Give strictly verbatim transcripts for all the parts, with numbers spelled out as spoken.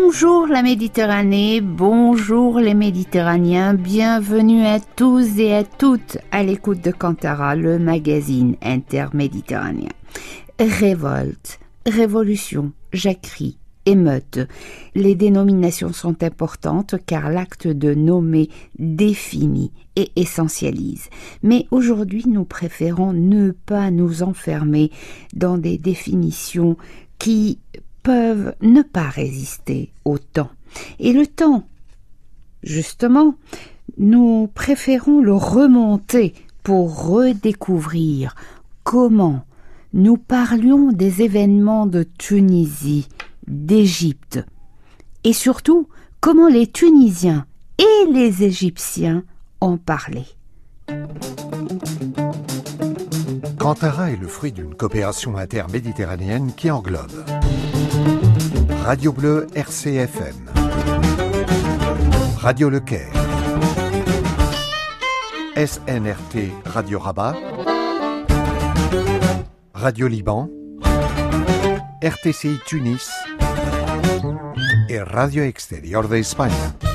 Bonjour la Méditerranée, bonjour les Méditerranéens, bienvenue à tous et à toutes à l'écoute de Kantara, le magazine interméditerranéen. Révolte, révolution, jacquerie, émeute. Les dénominations sont importantes car l'acte de nommer définit et essentialise. Mais aujourd'hui, nous préférons ne pas nous enfermer dans des définitions qui peuvent ne pas résister au temps. Et le temps, justement, nous préférons le remonter pour redécouvrir comment nous parlions des événements de Tunisie, d'Égypte, et surtout comment les Tunisiens et les Égyptiens en parlaient. Kantara est le fruit d'une coopération interméditerranéenne qui englobe Radio Bleu R C F M, Radio Le Caire, S N R T Radio Rabat, Radio Liban, R T C I Tunis et Radio Exterior de Espagne.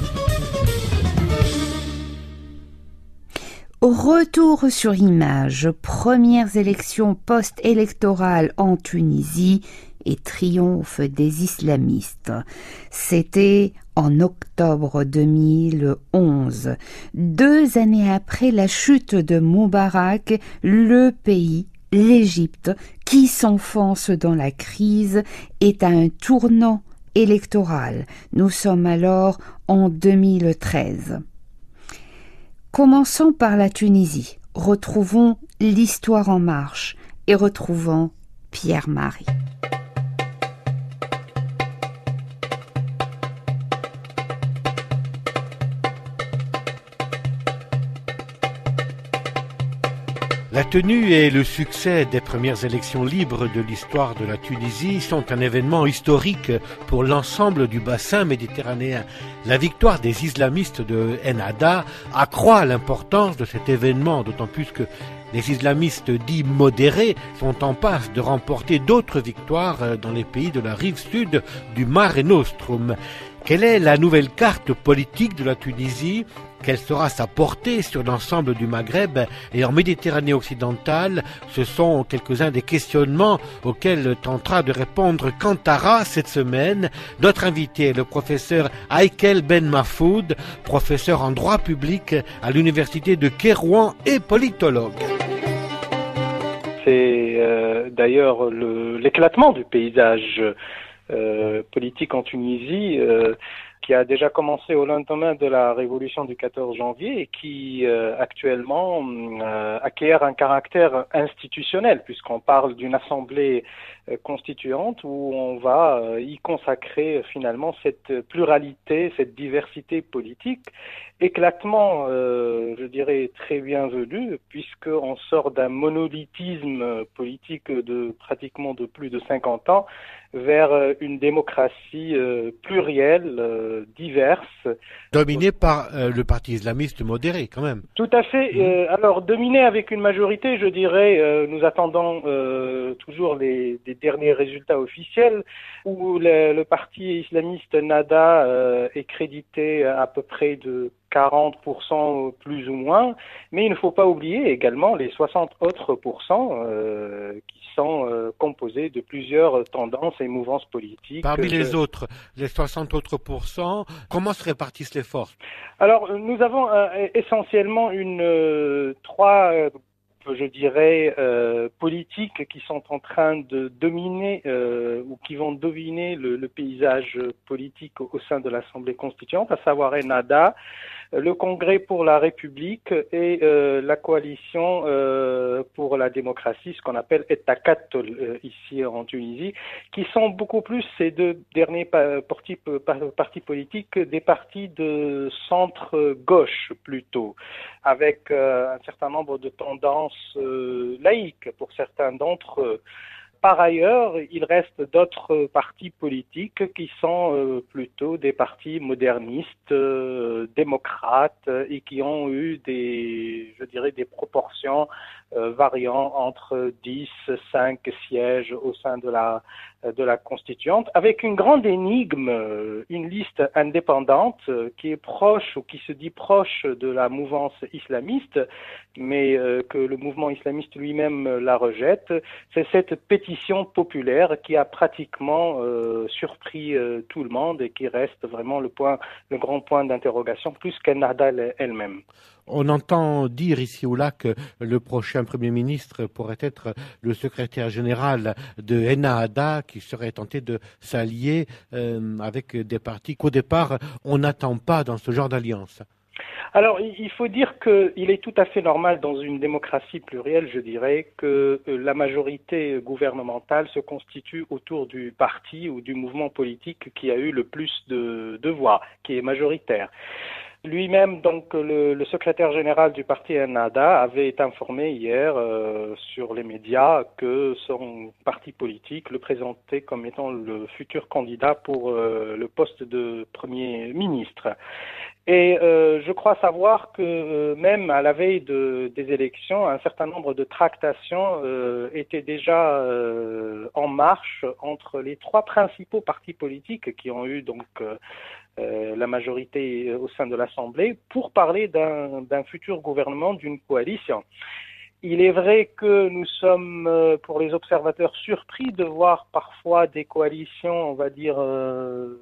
Retour sur image, premières élections post-électorales en Tunisie et triomphe des islamistes. C'était en octobre deux mille onze. Deux années après la chute de Moubarak, le pays, l'Égypte, qui s'enfonce dans la crise, est à un tournant électoral. Nous sommes alors en deux mille treize. Commençons par la Tunisie. Retrouvons l'histoire en marche et retrouvons Pierre-Marie. La tenue et le succès des premières élections libres de l'histoire de la Tunisie sont un événement historique pour l'ensemble du bassin méditerranéen. La victoire des islamistes de Ennahda accroît l'importance de cet événement, d'autant plus que les islamistes dits modérés sont en passe de remporter d'autres victoires dans les pays de la rive sud du Mare Nostrum. Quelle est la nouvelle carte politique de la Tunisie ? Quelle sera sa portée sur l'ensemble du Maghreb et en Méditerranée occidentale? Ce sont quelques-uns des questionnements auxquels tentera de répondre Kantara cette semaine. Notre invité est le professeur Aïkel Ben Mahfoud, professeur en droit public à l'université de Kérouan et politologue. C'est euh, d'ailleurs le, l'éclatement du paysage euh, politique en Tunisie euh, qui a déjà commencé au lendemain de la révolution du quatorze janvier et qui euh, actuellement euh, acquiert un caractère institutionnel puisqu'on parle d'une assemblée euh, constituante où on va euh, y consacrer euh, finalement cette pluralité, cette diversité politique, éclatement, euh, je dirais, très bienvenu puisqu'on sort d'un monolithisme politique de pratiquement de plus de cinquante ans vers une démocratie euh, plurielle, euh, diverse. Dominée par euh, le parti islamiste modéré, quand même. Tout à fait. Mmh. Euh, alors, dominée avec une majorité, je dirais, euh, nous attendons euh, toujours les, les derniers résultats officiels, où le, le parti islamiste Ennahda euh, est crédité à peu près de quarante pour cent plus ou moins, mais il ne faut pas oublier également les soixante autres pourcents euh, qui sont euh, composés de plusieurs tendances et mouvances politiques. Parmi les euh, autres, les soixante autres pourcents, comment se répartissent les forces? Alors, nous avons euh, essentiellement une euh, trois euh, je dirais, euh, politiques qui sont en train de dominer euh, ou qui vont dominer le, le paysage politique au, au sein de l'Assemblée constituante, à savoir Ennahda, le Congrès pour la République et euh, la coalition euh, pour la démocratie, ce qu'on appelle Ettakatol euh, ici en Tunisie, qui sont beaucoup plus ces deux derniers partis, partis politiques des partis de centre-gauche plutôt, avec euh, un certain nombre de tendances euh, laïques pour certains d'entre eux. Par ailleurs, il reste d'autres partis politiques qui sont euh, plutôt des partis modernistes, euh, démocrates et qui ont eu des, je dirais, des proportions euh, variant entre dix, cinq sièges au sein de la de la constituante, avec une grande énigme, une liste indépendante qui est proche ou qui se dit proche de la mouvance islamiste, mais que le mouvement islamiste lui-même la rejette. C'est cette pétition populaire qui a pratiquement euh, surpris euh, tout le monde et qui reste vraiment le point, le grand point d'interrogation, plus qu'Ennahda elle-même. On entend dire ici ou là que le prochain Premier ministre pourrait être le secrétaire général de Ennahda, qui serait tenté de s'allier euh, avec des partis qu'au départ on n'attend pas dans ce genre d'alliance. Alors, il faut dire qu'il est tout à fait normal dans une démocratie plurielle, je dirais, que la majorité gouvernementale se constitue autour du parti ou du mouvement politique qui a eu le plus de, de voix, qui est majoritaire. Lui-même, donc, le, le secrétaire général du parti Ennahda avait informé hier euh, sur les médias que son parti politique le présentait comme étant le futur candidat pour euh, le poste de Premier ministre. Et euh, je crois savoir que euh, même à la veille de, des élections, un certain nombre de tractations euh, étaient déjà euh, en marche entre les trois principaux partis politiques qui ont eu donc euh, Euh, la majorité au sein de l'Assemblée, pour parler d'un, d'un futur gouvernement, d'une coalition. Il est vrai que nous sommes, euh, pour les observateurs, surpris de voir parfois des coalitions, on va dire, euh,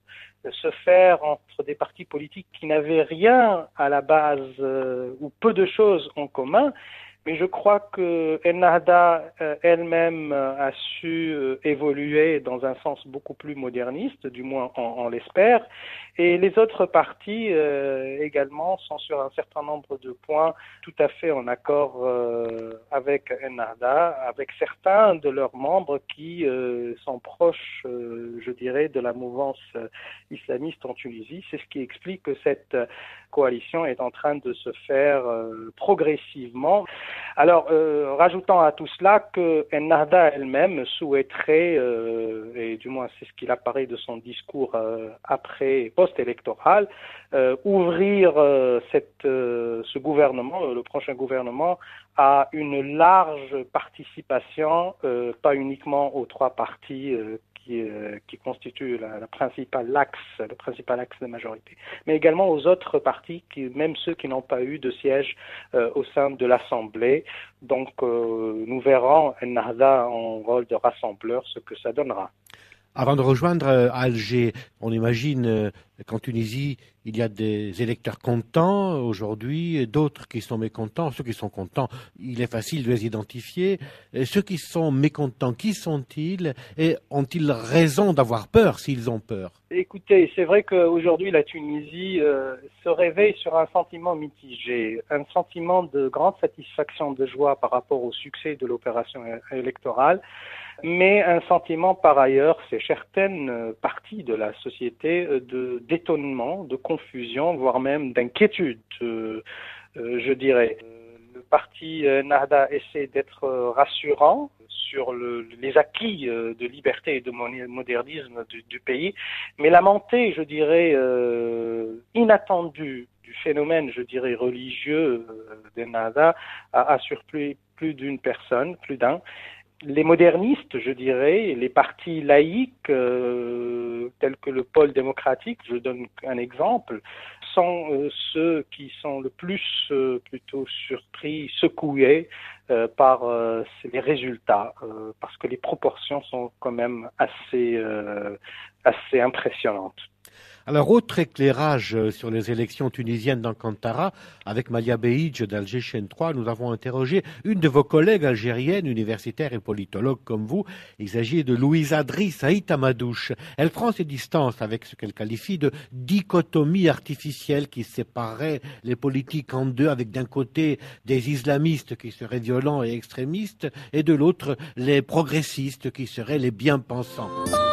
se faire entre des partis politiques qui n'avaient rien à la base euh, ou peu de choses en commun. Mais je crois que Ennahda euh, elle-même euh, a su euh, évoluer dans un sens beaucoup plus moderniste, du moins on, on l'espère, et les autres partis euh, également sont sur un certain nombre de points tout à fait en accord euh, avec Ennahda, avec certains de leurs membres qui euh, sont proches, euh, je dirais, de la mouvance euh, islamiste en Tunisie. C'est ce qui explique que cette coalition est en train de se faire euh, progressivement. Alors, euh, rajoutons à tout cela que Ennahda elle-même souhaiterait, euh, et du moins c'est ce qu'il apparaît de son discours euh, après, post-électoral, euh, ouvrir euh, cette, euh, ce gouvernement, euh, le prochain gouvernement, à une large participation, euh, pas uniquement aux trois partis euh, qui, euh, qui constituent la, la principale axe, le principal axe de majorité, mais également aux autres partis, qui, même ceux qui n'ont pas eu de siège euh, au sein de l'Assemblée. Donc, euh, nous verrons Ennahda en rôle de rassembleur, ce que ça donnera. Avant de rejoindre euh, Alger, on imagine euh, qu'en Tunisie, il y a des électeurs contents aujourd'hui, d'autres qui sont mécontents. Ceux qui sont contents, il est facile de les identifier. Et ceux qui sont mécontents, qui sont-ils? Et ont-ils raison d'avoir peur s'ils ont peur? Écoutez, c'est vrai qu'aujourd'hui, la Tunisie euh, se réveille sur un sentiment mitigé, un sentiment de grande satisfaction, de joie par rapport au succès de l'opération électorale, mais un sentiment par ailleurs, c'est certaines parties de la société, de d'étonnement, de confusion, voire même d'inquiétude, euh, euh, je dirais. Le parti Ennahda essaie d'être rassurant sur le, les acquis de liberté et de modernisme du, du pays, mais la montée, je dirais, euh, inattendue du phénomène, je dirais, religieux d'Ennahda a, a surpris plus d'une personne, plus d'un. Les modernistes, je dirais, les partis laïques, euh, tels que le pôle démocratique, je donne un exemple, sont euh, ceux qui sont le plus euh, plutôt surpris, secoués euh, par euh, les résultats, euh, parce que les proportions sont quand même assez, euh, assez impressionnantes. Alors, autre éclairage sur les élections tunisiennes dans Kantara, avec Malia Beidj d'Alger Chaîne trois, nous avons interrogé une de vos collègues algériennes, universitaires et politologues comme vous. Il s'agit de Louisa Driss Haït Amadouche. Elle prend ses distances avec ce qu'elle qualifie de dichotomie artificielle qui séparerait les politiques en deux, avec d'un côté des islamistes qui seraient violents et extrémistes, et de l'autre les progressistes qui seraient les bien-pensants.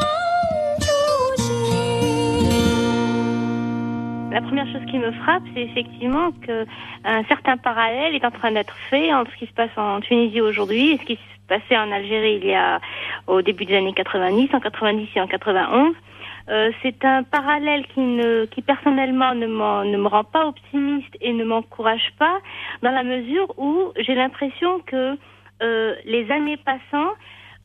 La première chose qui me frappe, c'est effectivement qu'un certain parallèle est en train d'être fait entre ce qui se passe en Tunisie aujourd'hui et ce qui se passait en Algérie il y a au début des années quatre-vingt-dix, en quatre-vingt-dix et en quatre-vingt-onze. Euh, c'est un parallèle qui, ne, qui personnellement ne, ne me rend pas optimiste et ne m'encourage pas, dans la mesure où j'ai l'impression que euh, les années passant,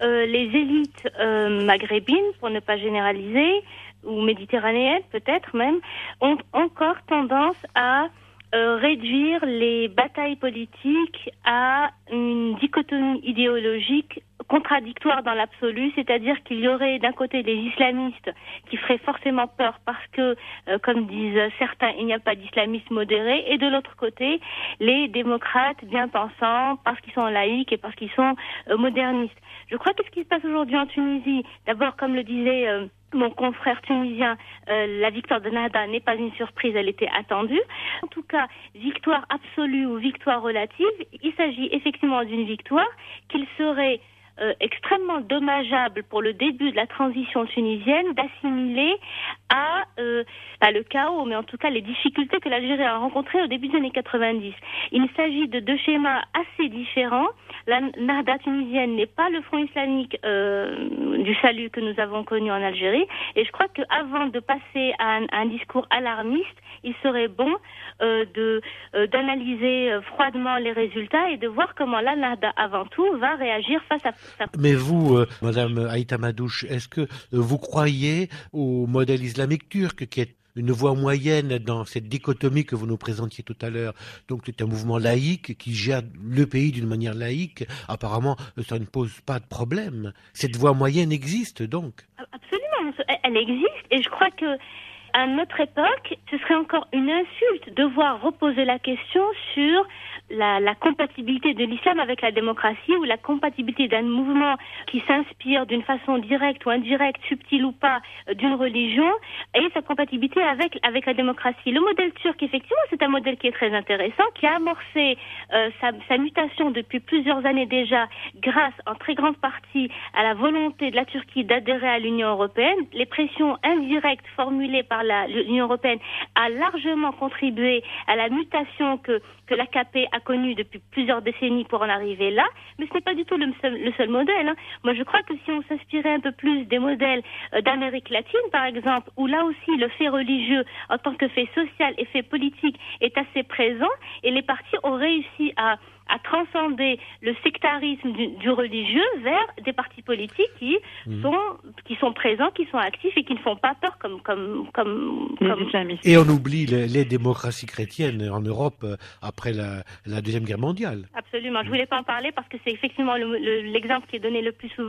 euh, les élites euh, maghrébines, pour ne pas généraliser, ou méditerranéennes peut-être même, ont encore tendance à euh, réduire les batailles politiques à une dichotomie idéologique contradictoire dans l'absolu, c'est-à-dire qu'il y aurait d'un côté des islamistes qui feraient forcément peur parce que, euh, comme disent certains, il n'y a pas d'islamistes modérés, et de l'autre côté, les démocrates bien pensants parce qu'ils sont laïcs et parce qu'ils sont euh, modernistes. Je crois que ce qui se passe aujourd'hui en Tunisie, d'abord, comme le disait euh, mon confrère tunisien, euh, la victoire de Nahda n'est pas une surprise, elle était attendue. En tout cas, victoire absolue ou victoire relative, il s'agit effectivement d'une victoire qu'il serait Euh, extrêmement dommageable pour le début de la transition tunisienne d'assimiler à, euh, pas le chaos, mais en tout cas les difficultés que l'Algérie a rencontrées au début des années quatre-vingt-dix. Il s'agit de deux schémas assez différents. La Nahda tunisienne n'est pas le front islamique euh, du salut que nous avons connu en Algérie, et je crois qu'avant de passer à un, à un discours alarmiste, il serait bon euh, de euh, d'analyser euh, froidement les résultats et de voir comment la Nahda avant tout va réagir face à Mais vous, euh, Madame Aïta Madouche, est-ce que euh, vous croyez au modèle islamique turc qui est une voie moyenne dans cette dichotomie que vous nous présentiez tout à l'heure? Donc c'est un mouvement laïque qui gère le pays d'une manière laïque. Apparemment, ça ne pose pas de problème. Cette voie moyenne existe donc. Absolument, elle existe, et je crois que à notre époque, ce serait encore une insulte de voir reposer la question sur la, la compatibilité de l'islam avec la démocratie, ou la compatibilité d'un mouvement qui s'inspire d'une façon directe ou indirecte, subtile ou pas, d'une religion, et sa compatibilité avec, avec la démocratie. Le modèle turc, effectivement, c'est un modèle qui est très intéressant, qui a amorcé euh, sa, sa mutation depuis plusieurs années déjà, grâce en très grande partie à la volonté de la Turquie d'adhérer à l'Union européenne. Les pressions indirectes formulées par la, l'Union européenne a largement contribué à la mutation que, que l'A K P a connue depuis plusieurs décennies pour en arriver là, mais ce n'est pas du tout le seul, le seul modèle. Hein. Moi, je crois que si on s'inspirait un peu plus des modèles euh, d'Amérique latine, par exemple, où là aussi le fait religieux en tant que fait social et fait politique est assez présent, et les partis ont réussi à à transcender le sectarisme du, du religieux vers des partis politiques qui mmh. sont qui sont présents, qui sont actifs et qui ne font pas peur comme comme comme, comme... islamistes. Et on oublie les, les démocraties chrétiennes en Europe après la, la deuxième guerre mondiale. Absolument. Je voulais pas en parler parce que c'est effectivement le, le, l'exemple qui est donné le plus souvent.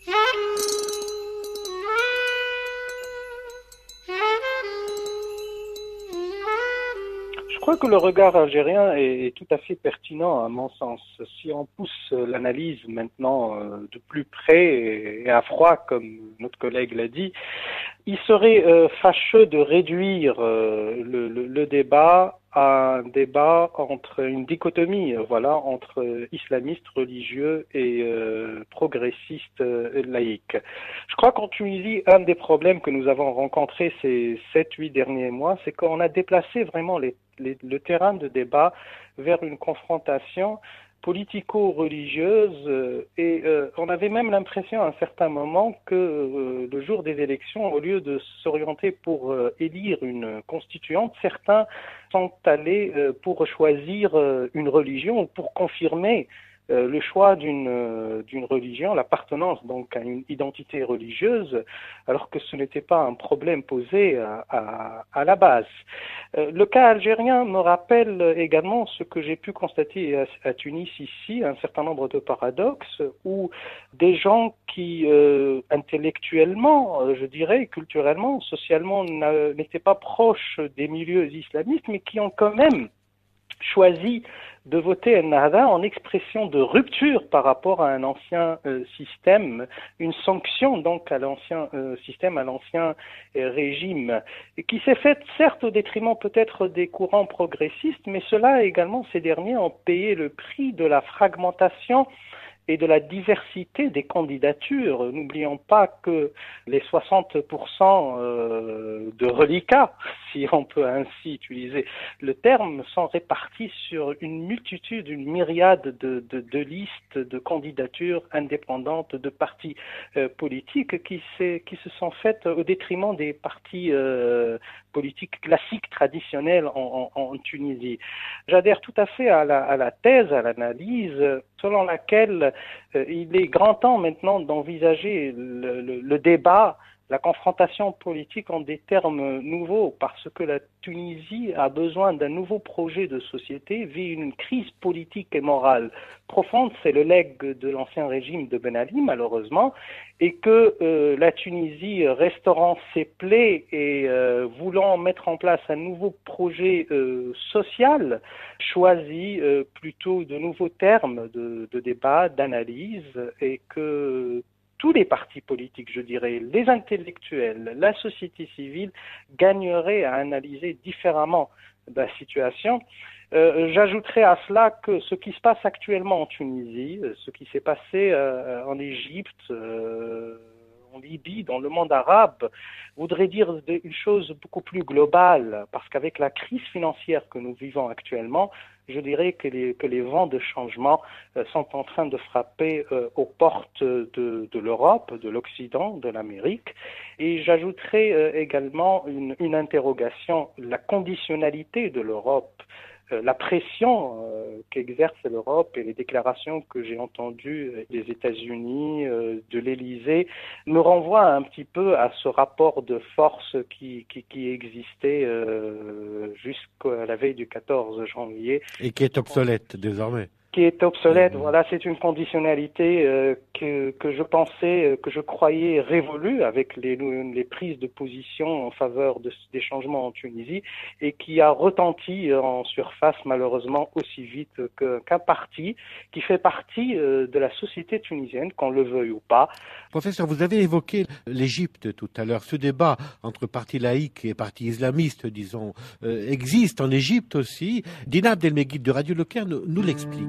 Je crois que le regard algérien est tout à fait pertinent à mon sens. Si on pousse l'analyse maintenant de plus près et à froid, comme notre collègue l'a dit, il serait fâcheux de réduire le, le, le débat à un débat entre une dichotomie, voilà, entre islamistes religieux et euh, progressistes euh, laïcs. Je crois qu'en Tunisie, un des problèmes que nous avons rencontrés ces sept, huit derniers mois, c'est qu'on a déplacé vraiment les, les, le terrain de débat vers une confrontation politico-religieuse euh, et euh, on avait même l'impression à un certain moment que euh, le jour des élections, au lieu de s'orienter pour euh, élire une constituante, certains sont allés euh, pour choisir euh, une religion ou pour confirmer euh, le choix d'une euh, d'une religion, l'appartenance donc à une identité religieuse, alors que ce n'était pas un problème posé à, à, à la base. Euh, le cas algérien me rappelle également ce que j'ai pu constater à, à Tunis ici, un certain nombre de paradoxes où des gens qui euh, intellectuellement, euh, je dirais, culturellement, socialement n'étaient pas proches des milieux islamistes, mais qui ont quand même choisi de voter Ennahda en expression de rupture par rapport à un ancien euh, système, une sanction donc à l'ancien euh, système, à l'ancien euh, régime, et qui s'est faite certes au détriment peut-être des courants progressistes, mais cela également, ces derniers ont payé le prix de la fragmentation et de la diversité des candidatures. N'oublions pas que les soixante pour cent euh, de reliquats, si on peut ainsi utiliser le terme, sont répartis sur une multitude, une myriade de, de, de listes de candidatures indépendantes de partis euh, politiques qui, qui se sont faites au détriment des partis euh, politiques classiques, traditionnels en, en, en Tunisie. J'adhère tout à fait à la, à la thèse, à l'analyse selon laquelle euh, il est grand temps maintenant d'envisager le, le, le débat, la confrontation politique en des termes nouveaux, parce que la Tunisie a besoin d'un nouveau projet de société, vit une crise politique et morale profonde, c'est le legs de l'ancien régime de Ben Ali, malheureusement, et que euh, la Tunisie, restaurant ses plaies et euh, voulant mettre en place un nouveau projet euh, social, choisit euh, plutôt de nouveaux termes de, de débat, d'analyse, et que tous les partis politiques, je dirais, les intellectuels, la société civile gagneraient à analyser différemment la situation. Euh, j'ajouterais à cela que ce qui se passe actuellement en Tunisie, ce qui s'est passé euh, en Égypte, euh, en Libye, dans le monde arabe, voudrait dire une chose beaucoup plus globale, parce qu'avec la crise financière que nous vivons actuellement, je dirais que les, que les vents de changement euh, sont en train de frapper euh, aux portes de, de l'Europe, de l'Occident, de l'Amérique. Et j'ajouterais euh, également une, une interrogation, la conditionnalité de l'Europe, euh, la pression euh, qu'exerce l'Europe et les déclarations que j'ai entendues des États-Unis, euh, de l'Élysée, me renvoient un petit peu à ce rapport de force qui, qui, qui existait euh, jusqu'à la veille du quatorze janvier. Et qui est obsolète désormais. Qui est obsolète, Mmh. voilà, c'est une conditionnalité euh, que, que je pensais, que je croyais révolue avec les, les prises de position en faveur de, des changements en Tunisie et qui a retenti en surface malheureusement aussi vite que, qu'un parti qui fait partie euh, de la société tunisienne, qu'on le veuille ou pas. Professeur, vous avez évoqué l'Égypte tout à l'heure. Ce débat entre partis laïcs et partis islamistes, disons, euh, existe en Égypte aussi. Dina Abdelmeguid de Radio Le Caire nous, nous l'explique.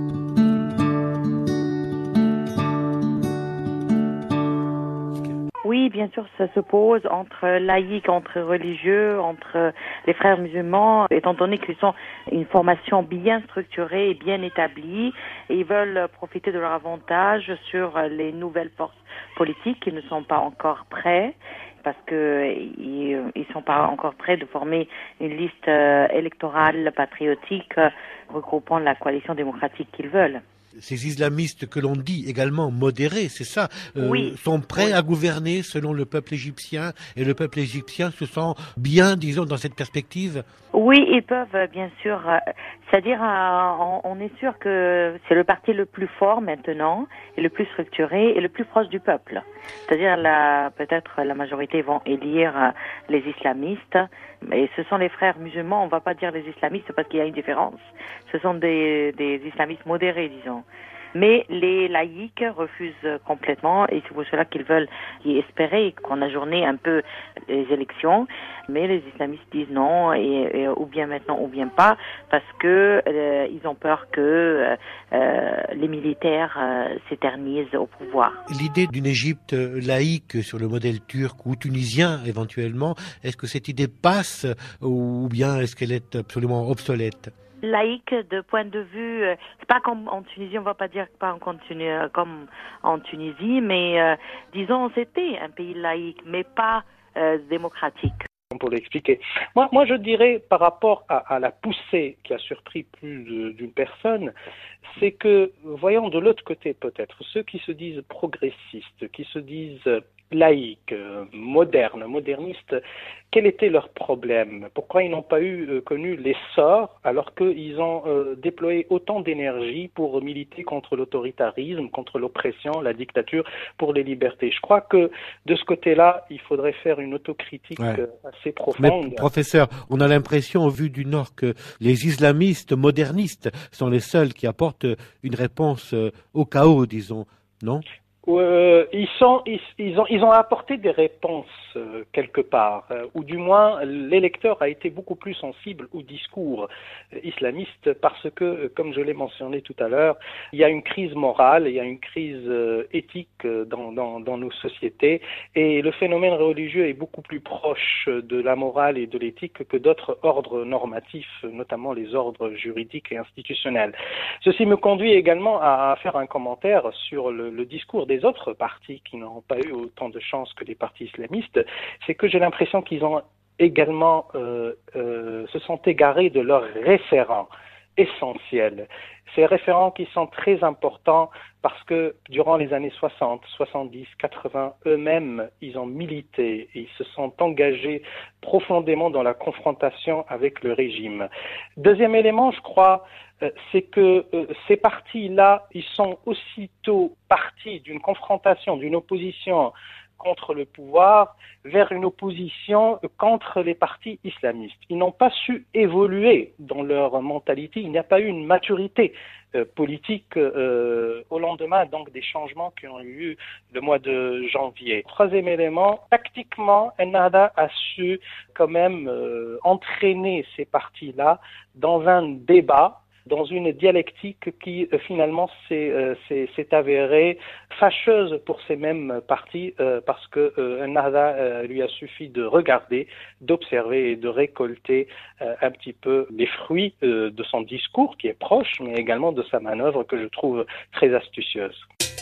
Oui, bien sûr, ça se pose entre laïcs, entre religieux, entre les frères musulmans, étant donné qu'ils ont une formation bien structurée et bien établie, et ils veulent profiter de leur avantage sur les nouvelles forces politiques qui ne sont pas encore prêts, parce que ils, ils sont pas encore prêts de former une liste électorale patriotique regroupant la coalition démocratique qu'ils veulent. Ces islamistes que l'on dit également modérés, c'est ça, euh, oui. sont prêts oui. à gouverner selon le peuple égyptien, et le peuple égyptien se sent bien, disons, dans cette perspective? Oui, ils peuvent, bien sûr. C'est-à-dire, euh, on, on est sûr que c'est le parti le plus fort maintenant, et le plus structuré, et le plus proche du peuple. C'est-à-dire, la, peut-être la majorité vont élire les islamistes, et ce sont les frères musulmans, on va pas dire les islamistes parce qu'il y a une différence. Ce sont des, des islamistes modérés, disons. Mais les laïcs refusent complètement, et c'est pour cela qu'ils veulent y espérer qu'on ajourne un peu les élections. Mais les islamistes disent non, et, et ou bien maintenant ou bien pas, parce que euh, ils ont peur que euh, les militaires euh, s'éternisent au pouvoir. L'idée d'une Égypte laïque sur le modèle turc ou tunisien éventuellement, est-ce que cette idée passe ou bien est-ce qu'elle est absolument obsolète? Laïque de point de vue, euh, c'est pas comme en Tunisie, on va pas dire pas en continu, euh, comme en Tunisie, mais euh, disons c'était un pays laïque, mais pas euh, démocratique. Pour l'expliquer. Moi, moi, je dirais par rapport à, à la poussée qui a surpris plus de, d'une personne, c'est que, voyons de l'autre côté peut-être, ceux qui se disent progressistes, qui se disent laïques, modernes, modernistes, quel était leur problème? Pourquoi ils n'ont pas eu euh, connu l'essor alors qu'ils ont euh, déployé autant d'énergie pour militer contre l'autoritarisme, contre l'oppression, la dictature, pour les libertés? Je crois que de ce côté-là, il faudrait faire une autocritique ouais. euh, assez profonde. Mais professeur, on a l'impression au vu du Nord que les islamistes modernistes sont les seuls qui apportent une réponse euh, au chaos, disons, non? Euh, ils sont, ils, ils ont, ils ont apporté des réponses euh, quelque part, euh, ou du moins l'électeur a été beaucoup plus sensible au discours euh, islamiste parce que, euh, comme je l'ai mentionné tout à l'heure, il y a une crise morale, il y a une crise euh, éthique euh, dans, dans, dans nos sociétés, et le phénomène religieux est beaucoup plus proche de la morale et de l'éthique que d'autres ordres normatifs, notamment les ordres juridiques et institutionnels. Ceci me conduit également à, à faire un commentaire sur le, le discours des autres partis qui n'ont pas eu autant de chance que les partis islamistes, c'est que j'ai l'impression qu'ils ont également euh, euh, se sont égarés de leurs référents. essentiels. Ces référents qui sont très importants parce que durant les années soixante, soixante-dix, quatre-vingts, eux-mêmes, ils ont milité et ils se sont engagés profondément dans la confrontation avec le régime. Deuxième élément, je crois, euh, c'est que euh, ces partis-là, ils sont aussitôt partis d'une confrontation, d'une opposition contre le pouvoir vers une opposition contre les partis islamistes. Ils n'ont pas su évoluer dans leur mentalité, il n'y a pas eu une maturité euh, politique euh, au lendemain donc des changements qui ont eu le mois de janvier. Troisième élément, tactiquement, Ennahda a su quand même euh, entraîner ces partis-là dans un débat, dans une dialectique qui euh, finalement s'est, euh, s'est, s'est avérée fâcheuse pour ces mêmes partis euh, parce que euh, Ennahda euh, lui a suffi de regarder, d'observer et de récolter euh, un petit peu les fruits euh, de son discours qui est proche, mais également de sa manœuvre que je trouve très astucieuse.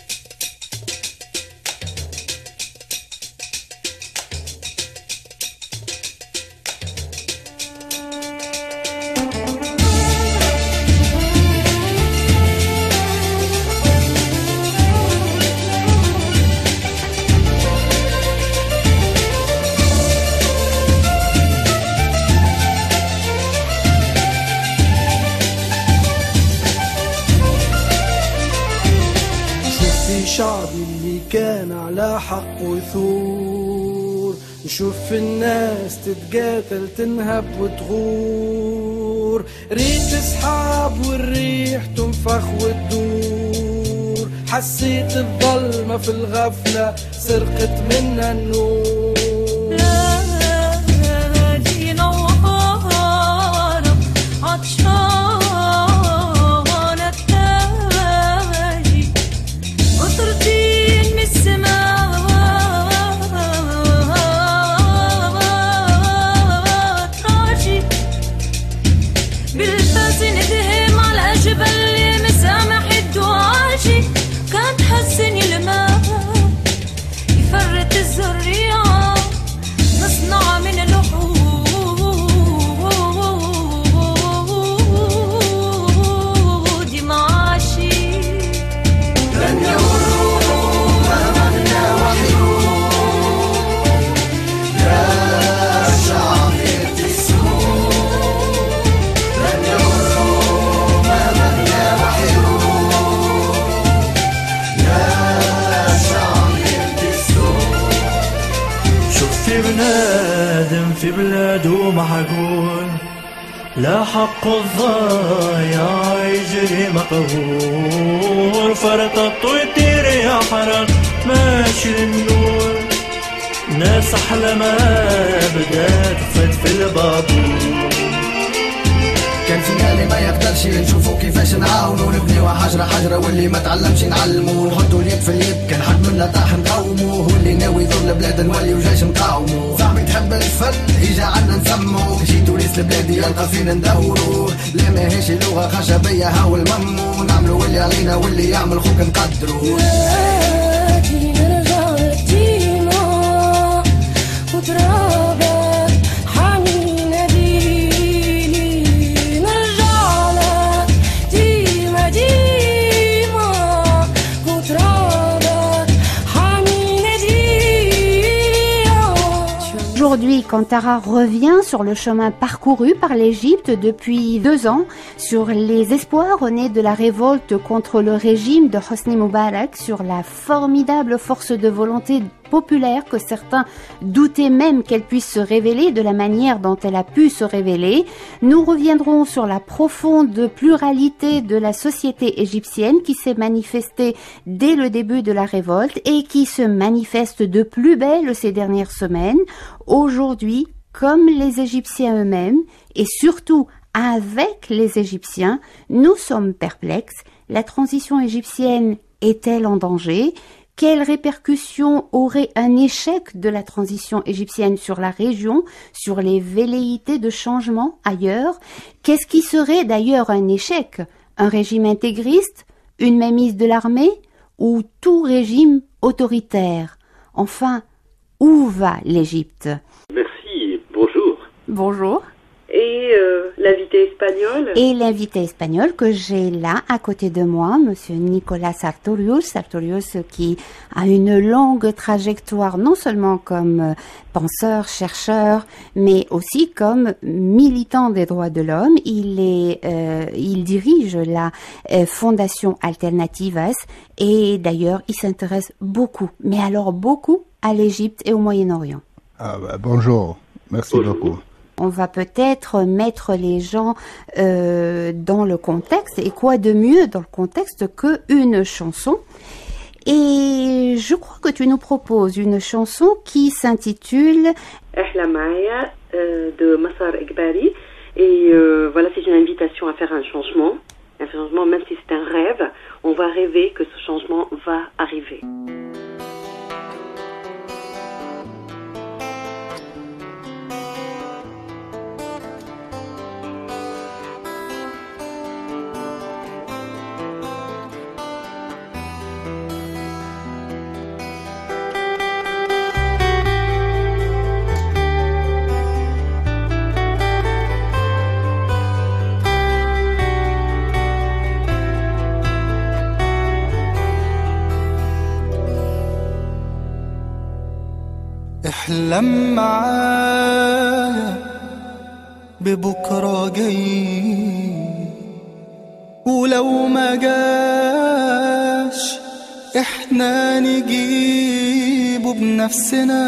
شعبي اللي كان على حق وثور، نشوف الناس تتقاتل تنهب وتغور، ريت سحاب والريح تنفخ وتدور، حسيت الظلمة في الغفلة سرقت منا النور. نادي نوارة عطشان في بلاده معقول، لا حق الضايع يجري مقهور، فرطت ويطير يا حرام ماشي النور، ناس أحلى ما بدات تفت في البابور. كان فينا اللي ما يقدرش نشوفو كيفاش نعاونو، نبنيو حجرة حجرة واللي ما تعلمش نعلمو، نحطو اليد في اليد كان حد منا طاح نقاومو، واللي ناوي يضر البلاد نولي وجيش نقاومو، صاحبي تحب الفن يجي عنا نسمو، شي تونس البلاد يلقى فينا ندورو، لا ماهيش لغة خشبية هاو الممو، نعملو واللي علينا واللي يعمل خوك نقدرو. نادي نرجع ديما وترابك حنينة ديني، نرجع لك ديما ديما وترابك حنينة ديما. Aujourd'hui, Kantara revient sur le chemin parcouru par l'Égypte depuis deux ans, sur les espoirs nés de la révolte contre le régime de Hosni Moubarak, sur la formidable force de volonté populaire que certains doutaient même qu'elle puisse se révéler de la manière dont elle a pu se révéler. Nous reviendrons sur la profonde pluralité de la société égyptienne qui s'est manifestée dès le début de la révolte et qui se manifeste de plus belle ces dernières semaines. Aujourd'hui, comme les Égyptiens eux-mêmes, et surtout avec les Égyptiens, nous sommes perplexes. La transition égyptienne est-elle en danger ? Quelles répercussions aurait un échec de la transition égyptienne sur la région, sur les velléités de changement ailleurs ? Qu'est-ce qui serait d'ailleurs un échec ? Un régime intégriste ? Une mainmise de l'armée ? Ou tout régime autoritaire ? Enfin, où va l'Égypte ? Merci, bonjour. Bonjour. Et euh, l'invité espagnol. Et l'invité espagnol que j'ai là à côté de moi, monsieur Nicolas Sartorius. Sartorius qui a une longue trajectoire non seulement comme penseur, chercheur, mais aussi comme militant des droits de l'homme. Il est, euh, il dirige la euh, Fondation Alternativas et d'ailleurs il s'intéresse beaucoup, mais alors beaucoup à l'Égypte et au Moyen-Orient. Ah bah, bonjour, merci bonjour. beaucoup. On va peut-être mettre les gens euh, dans le contexte. Et quoi de mieux dans le contexte qu'une chanson? Et je crois que tu nous proposes une chanson qui s'intitule Ahla Maya euh, de Massar Ekbari. Et euh, voilà, c'est une invitation à faire un changement. Un changement, même si c'est un rêve, on va rêver que ce changement va arriver. احلم معايا ببكرة جاي ولو ما جاش احنا نجيبه بنفسنا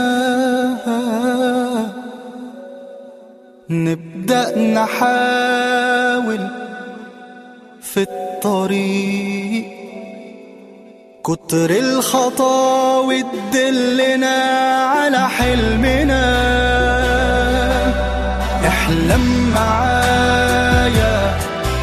نبدأ نحاول في الطريق كتر الخطاوي تدلنا على حلمنا احلم معايا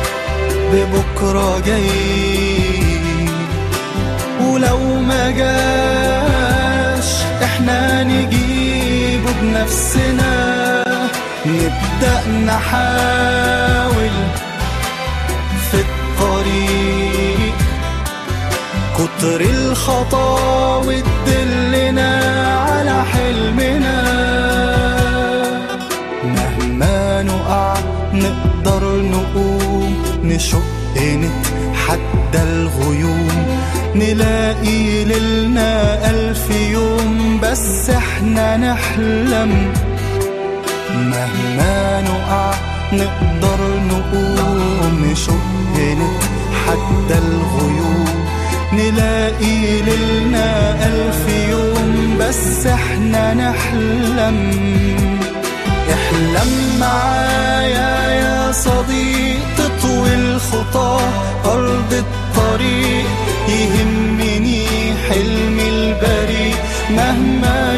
ببكرة جاي ولو ما جاش احنا نجيبه بنفسنا نبدأ نحاول في الطريق كتر الخطاوي تدلنا على حلمنا مهما نقع نقدر نقوم نشق نتحدى الغيوم نلاقي ليلنا ألف يوم بس احنا نحلم مهما نقع نقدر نقوم نشق نتحدى الغيوم نلاقي ليلنا ألف يوم بس احنا نحلم احلم معايا يا صديق تطوي الخطى أرض الطريق يهمني حلمي البريء مهما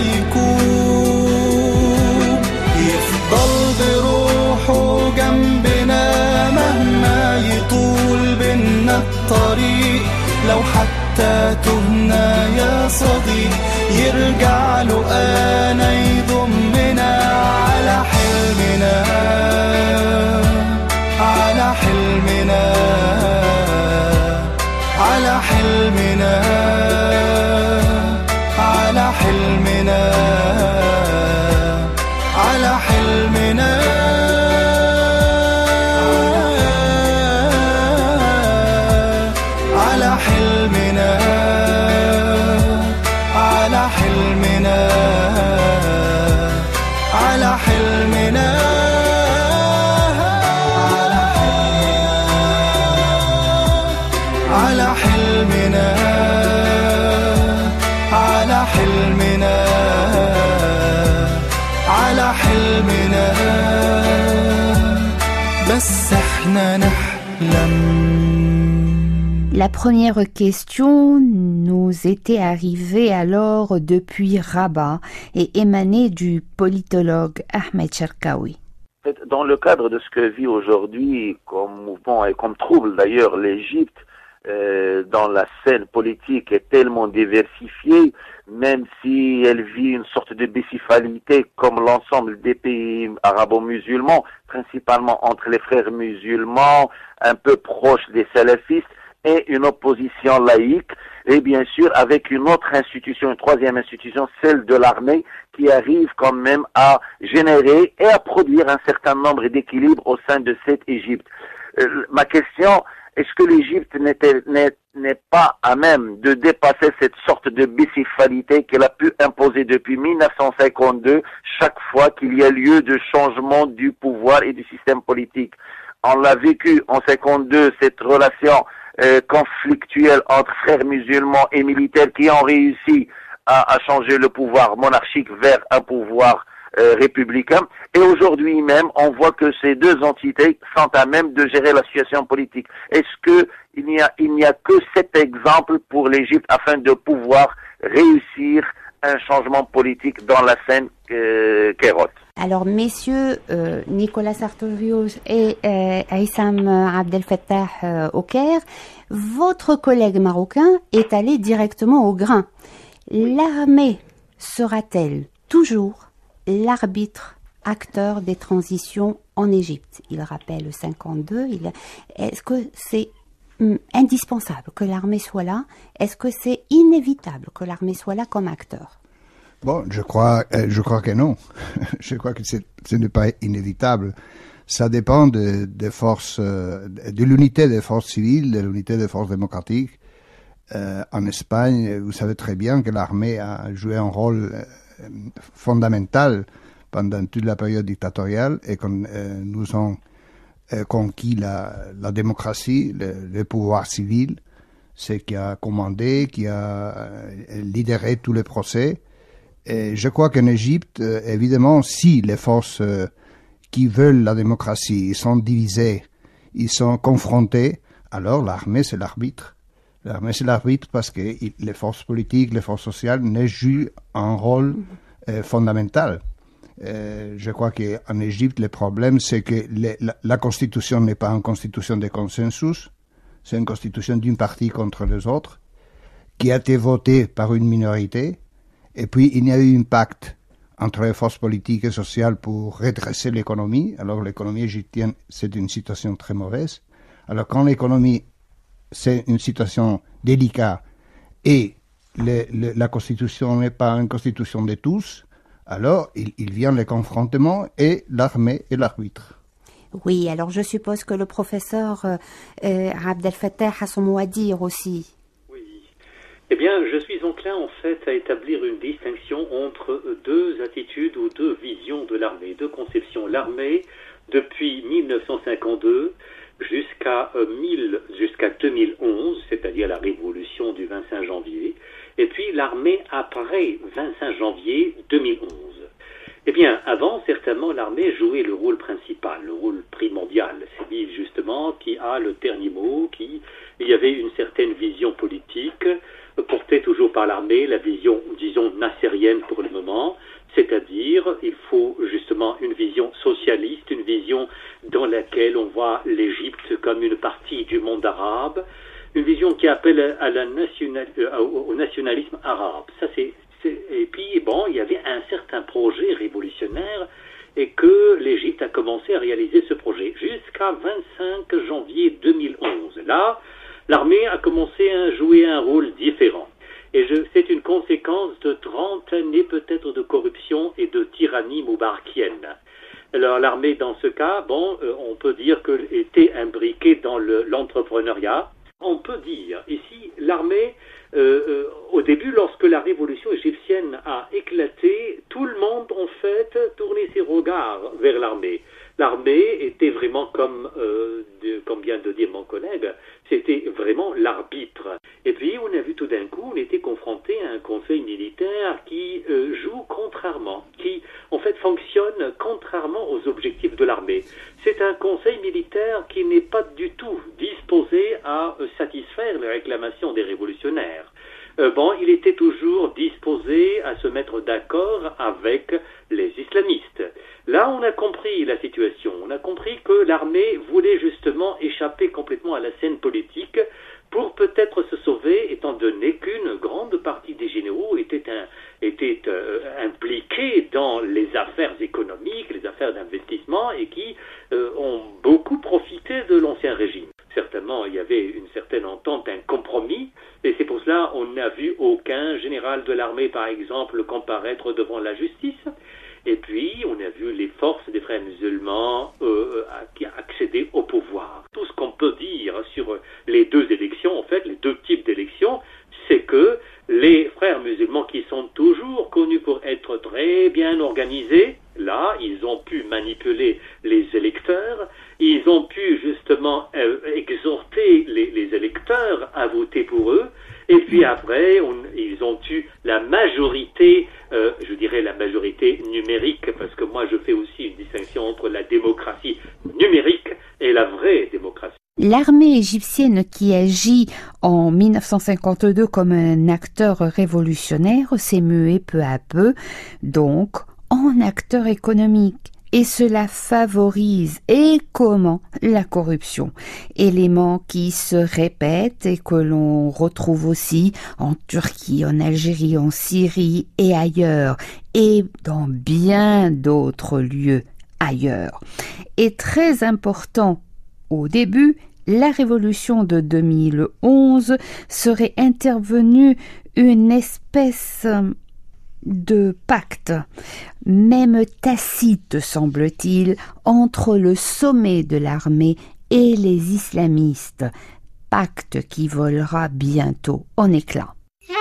يكون يفضل بروحه جنبنا مهما يطول بينا الطريق لو حتى تهنا يا صديق يرجع له أنا يضمنا على حلمنا على حلمنا على حلمنا على حلمنا على حلمنا على حلمنا على حلمنا على حلمنا على حلمنا على حلمنا على حلمنا بس احنا نحلم. La première question nous était arrivée alors depuis Rabat et émanait du politologue Ahmed Cherkaoui. Dans le cadre de ce que vit aujourd'hui comme mouvement et comme trouble d'ailleurs l'Égypte, euh, dans la scène politique est tellement diversifiée, même si elle vit une sorte de bicéphalité comme l'ensemble des pays arabo-musulmans, principalement entre les frères musulmans, un peu proches des salafistes, et une opposition laïque, et bien sûr avec une autre institution, une troisième institution, celle de l'armée, qui arrive quand même à générer et à produire un certain nombre d'équilibres au sein de cette Égypte. Euh, ma question, est-ce que l'Égypte n'était, n'est, n'est pas à même de dépasser cette sorte de bicéphalité qu'elle a pu imposer depuis mille neuf cent cinquante-deux chaque fois qu'il y a lieu de changement du pouvoir et du système politique? On l'a vécu en cinquante-deux, cette relation euh, conflictuelle entre frères musulmans et militaires qui ont réussi à, à changer le pouvoir monarchique vers un pouvoir euh, républicain. Et aujourd'hui même, on voit que ces deux entités sont à même de gérer la situation politique. Est-ce que il n'y a, il n'y a que cet exemple pour l'Égypte afin de pouvoir réussir un changement politique dans la scène euh, Kairote? Alors, messieurs euh, Nicolas Sartorius et euh, Aïssam Abdel Fattah euh, au Caire, votre collègue marocain est allé directement au grain. L'armée sera-t-elle toujours l'arbitre acteur des transitions en Égypte? Il rappelle cinquante-deux. Il... Est-ce que c'est hum, indispensable que l'armée soit là? Est-ce que c'est inévitable que l'armée soit là comme acteur? Bon, je crois, euh, je crois que non. Je crois que c'est, ce n'est pas inévitable. Ça dépend de, des forces, euh, de l'unité des forces civiles, de l'unité des forces démocratiques. Euh, en Espagne, vous savez très bien que l'armée a joué un rôle euh, fondamental pendant toute la période dictatoriale et qu'on euh, nous ont euh, conquis la, la démocratie, le, le pouvoir civil, c'est qui a commandé, qui a euh, lidéré tous les procès. Et je crois qu'en Égypte, euh, évidemment, si les forces euh, qui veulent la démocratie, ils sont divisées, ils sont confrontés, alors l'armée, c'est l'arbitre. L'armée, c'est l'arbitre parce que il, les forces politiques, les forces sociales ne jouent un rôle euh, fondamental. Euh, je crois qu'en Égypte, le problème, c'est que les, la, la constitution n'est pas une constitution de consensus, c'est une constitution d'une partie contre les autres, qui a été votée par une minorité. Et puis, il y a eu un pacte entre les forces politiques et sociales pour redresser l'économie. Alors, l'économie égyptienne, c'est une situation très mauvaise. Alors, quand l'économie, c'est une situation délicate et le, le, la Constitution n'est pas une Constitution de tous, alors il, il vient le confrontement et l'armée est l'arbitre. Oui, alors je suppose que le professeur euh, euh, Abdel Fattah a son mot à dire aussi. Eh bien, je suis enclin en fait à établir une distinction entre deux attitudes ou deux visions de l'armée, deux conceptions. L'armée, depuis mille neuf cent cinquante-deux jusqu'à euh, mille, jusqu'à deux mille onze, c'est-à-dire la révolution du vingt-cinq janvier, et puis l'armée après vingt-cinq janvier deux mille onze. Eh bien, avant, certainement, l'armée jouait le rôle principal, le rôle primordial. C'est lui, justement, qui a le dernier mot, qui, il y avait une certaine vision politique, portée toujours par l'armée, la vision, disons, nassérienne pour le moment, c'est-à-dire, il faut justement une vision socialiste, une vision dans laquelle on voit l'Égypte comme une partie du monde arabe, une vision qui appelle à la national, au nationalisme arabe. Ça, c'est Et puis, bon, il y avait un certain projet révolutionnaire et que l'Égypte a commencé à réaliser ce projet jusqu'à vingt-cinq janvier deux mille onze. Là, l'armée a commencé à jouer un rôle différent. Et je, c'est une conséquence de trente années peut-être de corruption et de tyrannie moubarakienne. Alors l'armée, dans ce cas, bon, euh, on peut dire qu'elle était imbriquée dans le, l'entrepreneuriat. On peut dire, ici, l'armée, euh, euh, au début, lorsque la révolution égyptienne a éclaté, tout le monde, en fait, tournait ses regards vers l'armée. L'armée était vraiment, comme, euh, de, comme vient de dire mon collègue, c'était vraiment l'arbitre. Et puis, on a vu tout d'un coup, on était confronté à un conseil militaire qui euh, joue contrairement, qui, en fait, fonctionne contrairement aux objectifs de l'armée. C'est un conseil militaire qui n'est pas du tout disposé à euh, satisfaire les réclamations des révolutionnaires. Euh, bon, il était toujours disposé à se mettre d'accord avec les islamistes. Là, on a compris la situation. On a compris que l'armée voulait justement échapper complètement à la scène politique pour peut-être se sauver, étant donné qu'une grande partie des généraux étaient, un, étaient euh, impliqués dans les affaires économiques, les affaires d'investissement, et qui euh, ont beaucoup profité de l'ancien régime. Certainement, justement, il y avait une certaine entente, un compromis, et c'est pour cela on n'a vu aucun général de l'armée, par exemple, comparaître devant la justice. Et puis, on a vu les forces des frères musulmans euh, qui accédaient au pouvoir. Tout ce qu'on peut dire sur les deux élections, en fait, les deux types d'élections, c'est que les frères musulmans qui sont toujours connus pour être très bien organisés, là, ils ont pu manipuler les électeurs, ils ont pu justement euh, exhorter les, les électeurs à voter pour eux, et puis après, on, ils ont eu la majorité, euh, je dirais la majorité numérique, parce que moi je fais aussi une distinction entre la démocratie numérique et la vraie démocratie. L'armée égyptienne qui agit en mille neuf cent cinquante-deux comme un acteur révolutionnaire s'est muée peu à peu, donc, en acteur économique. Et cela favorise, et comment, la corruption. Élément qui se répète et que l'on retrouve aussi en Turquie, en Algérie, en Syrie et ailleurs, et dans bien d'autres lieux ailleurs. Et très important au début, la révolution de deux mille onze serait intervenue une espèce de pacte, même tacite semble-t-il, entre le sommet de l'armée et les islamistes, pacte qui volera bientôt en éclats.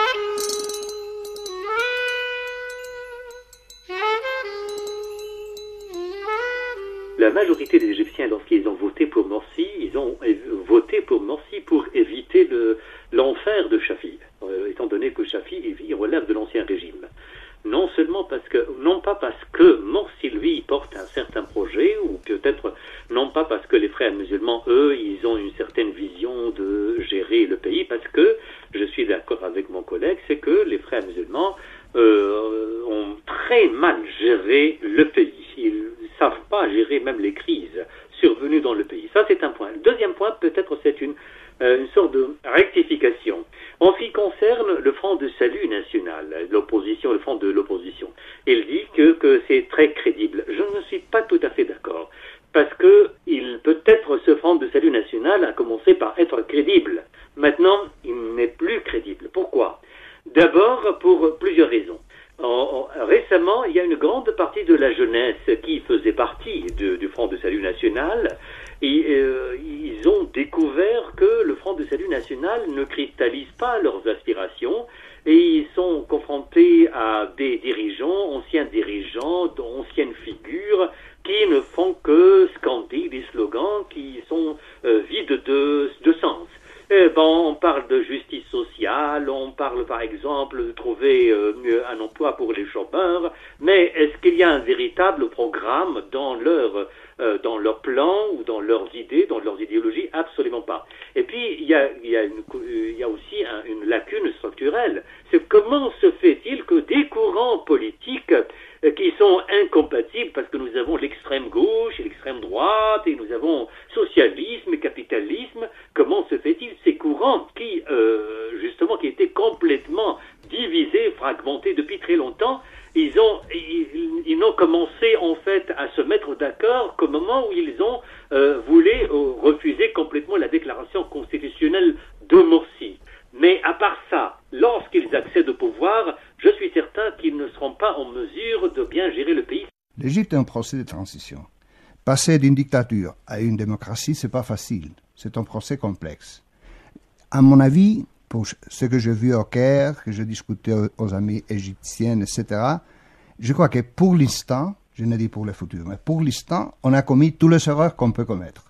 La majorité des Égyptiens, lorsqu'ils ont voté pour Morsi, ils ont voté pour Morsi pour éviter le, l'enfer de Chafi, euh, étant donné que Chafi il relève de l'ancien régime. Non seulement parce que, non pas parce que Morsi, lui, porte un certain projet, ou peut-être non pas parce que les frères musulmans, eux, ils ont une certaine vision de gérer le pays, parce que, je suis d'accord avec mon collègue, c'est que les frères musulmans euh, ont très mal géré le pays. Ils savent pas gérer même les crises survenues dans le pays. Ça, c'est un point. Le deuxième point, peut-être, c'est une, euh, une sorte de rectification. En ce qui concerne le Front de Salut National, l'opposition, le Front de l'opposition, il dit que, que c'est très crédible. Je ne suis pas tout à fait d'accord. Parce que il, peut-être ce Front de Salut National a commencé par être crédible. Maintenant, il n'est plus crédible. Pourquoi ? D'abord, pour plusieurs raisons. En, en, récemment, il y a une grande partie de la jeunesse qui faisait partie de, du Front de Salut National et euh, ils ont découvert que le Front de Salut National ne cristallise pas leurs aspirations et ils sont confrontés à des dirigeants, anciens dirigeants, anciennes figures qui ne font que scander des slogans qui sont euh, vides de, de sens. Eh ben, on parle de justice sociale, on parle par exemple de trouver euh, un emploi pour les chômeurs, mais est-ce qu'il y a un véritable programme dans leur euh, dans leur plan ou dans leurs idées, dans leurs idéologies? Absolument pas. Et puis il y a il y a une il y a aussi un, une lacune structurelle. C'est comment se fait-il que des courants politiques euh, qui sont incompatibles, parce que nous avons l'extrême gauche et l'extrême droite et nous avons socialisme et capitalisme, comment se fait-il ces courants qui, euh, justement, qui étaient complètement divisés, fragmentés depuis très longtemps, ils ont, ils, ils n'ont commencé en fait à se mettre d'accord qu'au moment où ils ont euh, voulu euh, refuser complètement la déclaration constitutionnelle de Morsi. Mais à part ça, lorsqu'ils accèdent au pouvoir, je suis certain qu'ils ne seront pas en mesure de bien gérer le pays. L'Égypte est un procès de transition. Passer d'une dictature à une démocratie, c'est pas facile. C'est un procès complexe. À mon avis, pour ce que j'ai vu au Caire, que j'ai discuté aux amis égyptiens, et cetera, je crois que pour l'instant, je ne dis pour le futur, mais pour l'instant, on a commis toutes les erreurs qu'on peut commettre.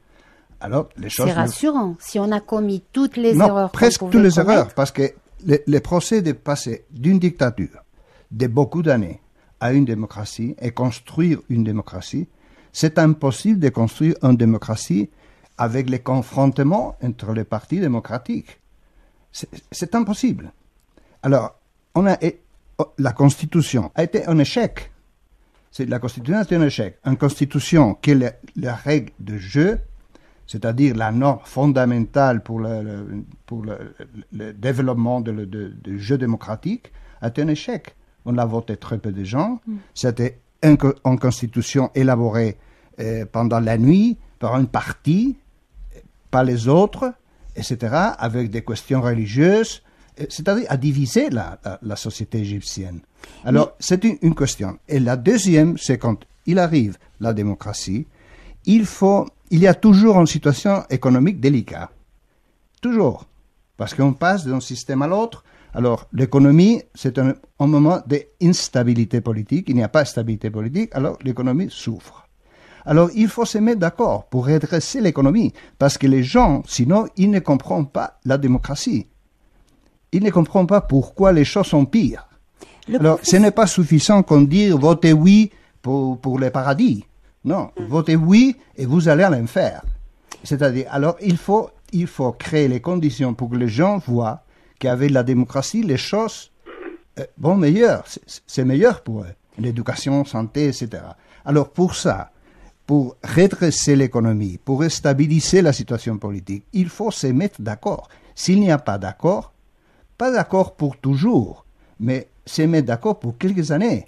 Alors, les choses. C'est rassurant. Ne... Si on a commis toutes les non, erreurs, presque qu'on toutes les commettre... erreurs, parce que le, le procès de passer d'une dictature de beaucoup d'années à une démocratie et construire une démocratie, c'est impossible de construire une démocratie avec les confrontements entre les partis démocratiques. C'est, c'est impossible. Alors, on a, la Constitution a été un échec. C'est, la Constitution a été un échec. Une Constitution qui est la, la règle de jeu, c'est-à-dire la norme fondamentale pour le, le, pour le, le développement du de, de, de jeu démocratique, a été un échec. On l'a voté très peu de gens. Mm. C'était une, une Constitution élaborée euh, pendant la nuit par un parti pas les autres, et cetera, avec des questions religieuses, c'est-à-dire à diviser la, la, la société égyptienne. Alors, oui. c'est une, une question. Et la deuxième, c'est quand il arrive la démocratie, il faut, il y a toujours une situation économique délicate. Toujours. Parce qu'on passe d'un système à l'autre. Alors, l'économie, c'est un, un moment d'instabilité politique. Il n'y a pas de stabilité politique, alors l'économie souffre. Alors, il faut se mettre d'accord pour redresser l'économie. Parce que les gens, sinon, ils ne comprennent pas la démocratie. Ils ne comprennent pas pourquoi les choses sont pires. Le alors, professeur... ce n'est pas suffisant qu'on dise « votez oui pour, pour le paradis ». Non, mmh. votez oui et vous allez à l'enfer. C'est-à-dire, alors, il faut... Il faut créer les conditions pour que les gens voient qu'avec la démocratie, les choses euh, vont meilleures. C'est, c'est meilleur pour eux. L'éducation, santé, et cetera. Alors pour ça, pour redresser l'économie, pour stabiliser la situation politique, il faut se mettre d'accord. S'il n'y a pas d'accord, pas d'accord pour toujours, mais se mettre d'accord pour quelques années.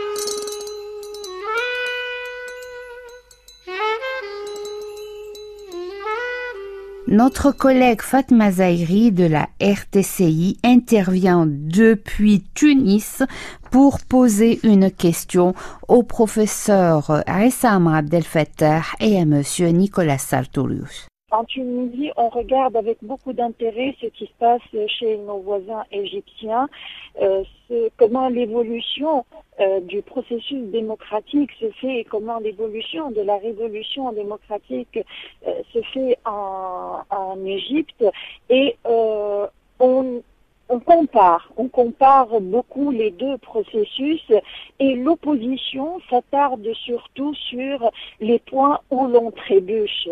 Notre collègue Fatma Zahiri de la R T C I intervient depuis Tunis pour poser une question au professeur Essam Abdel Fattah et à monsieur Nicolas Sartorius. En Tunisie, on regarde avec beaucoup d'intérêt ce qui se passe chez nos voisins égyptiens, euh, ce, comment l'évolution euh, du processus démocratique se fait et comment l'évolution de la révolution démocratique euh, se fait en, en Égypte. Et euh, on, on compare, on compare beaucoup les deux processus et l'opposition s'attarde surtout sur les points où l'on trébuche.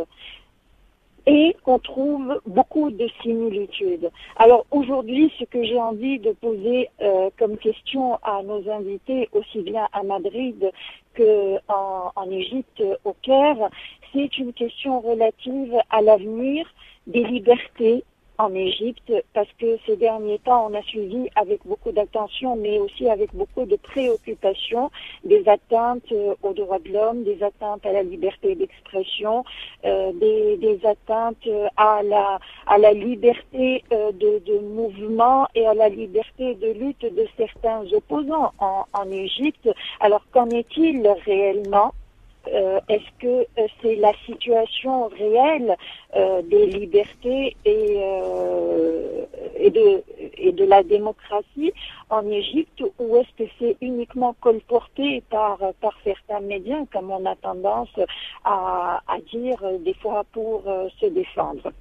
Et on trouve beaucoup de similitudes. Alors aujourd'hui, ce que j'ai envie de poser euh, comme question à nos invités, aussi bien à Madrid qu'en en Égypte, au Caire, c'est une question relative à l'avenir des libertés en Égypte, parce que ces derniers temps, on a suivi avec beaucoup d'attention, mais aussi avec beaucoup de préoccupation, des atteintes aux droits de l'homme, des atteintes à la liberté d'expression, euh, des, des atteintes à la, à la liberté euh, de, de mouvement et à la liberté de lutte de certains opposants en, en Égypte. Alors, qu'en est-il réellement ? Euh, est-ce que euh, c'est la situation réelle euh, des libertés et, euh, et, de, et de la démocratie en Égypte, ou est-ce que c'est uniquement colporté par, par certains médias, comme on a tendance à, à dire euh, des fois pour euh, se défendre?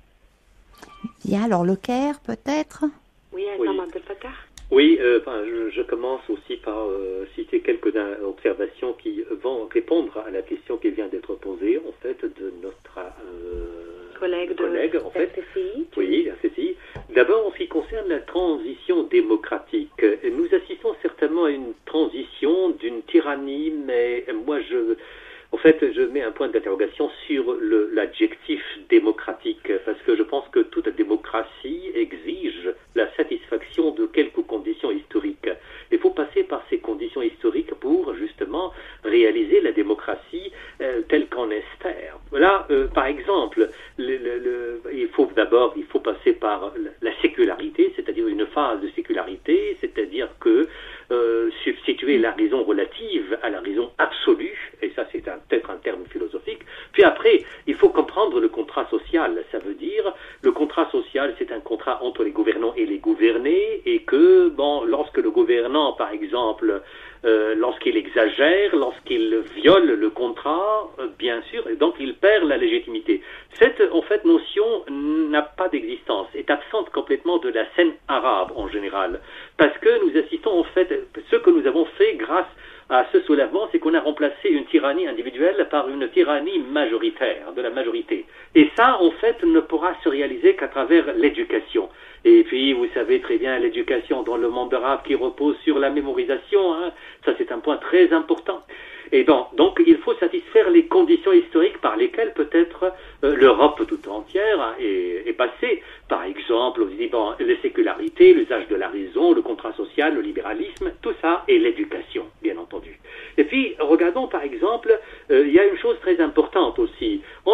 Bien, alors le Caire peut-être? Oui, Essam Abdel Fattah. Oui, euh, ben, je, je commence aussi par euh, citer quelques observations qui vont répondre à la question qui vient d'être posée, en fait, de notre euh, collègue, collègue de en fait. R T C I. Oui, R T C I. D'abord, en ce qui concerne la transition démocratique, nous assistons certainement à une transition d'une tyrannie, mais moi, je... En fait, je mets un point d'interrogation sur le, l'adjectif démocratique, parce que je pense que toute démocratie exige la satisfaction de quelques conditions historiques. Il faut passer par ces conditions historiques pour, justement, réaliser la démocratie euh, telle qu'on espère. Voilà, euh, par exemple, le, le, le, il faut d'abord, il faut passer par la sécularité, c'est-à-dire une phase de sécularité, c'est-à-dire que euh, substituer la raison relative à la raison absolue, et ça c'est un peut-être un terme philosophique. Puis après, il faut comprendre le contrat social. Ça veut dire, le contrat social, c'est un contrat entre les gouvernants et les gouvernés, et que, bon, lorsque le gouvernant, par exemple, euh, lorsqu'il exagère, lorsqu'il viole le contrat, euh, bien sûr, et donc il perd la légitimité. Cette, en fait, notion n'a pas d'existence, est absente complètement de la scène arabe en général, parce que nous assistons, en fait, ce que nous avons fait grâce à ce soulèvement, c'est qu'on a remplacé une tyrannie individuelle par une tyrannie majoritaire, de la majorité. Et ça, en fait, ne pourra se réaliser qu'à travers l'éducation. Et puis, vous savez très bien, l'éducation dans le monde arabe qui repose sur la mémorisation, hein, ça c'est un point très important. Et donc, donc, il faut satisfaire les conditions historiques par lesquelles peut-être euh, l'Europe tout entière hein, est, est passée. Par exemple, on dit, bon, les sécularités, l'usage de la raison, le contrat social, le libéralisme, tout ça, et l'éducation, bien entendu. Et puis, regardons par exemple, euh, il y a une chose très importante aussi. En ce qui concerne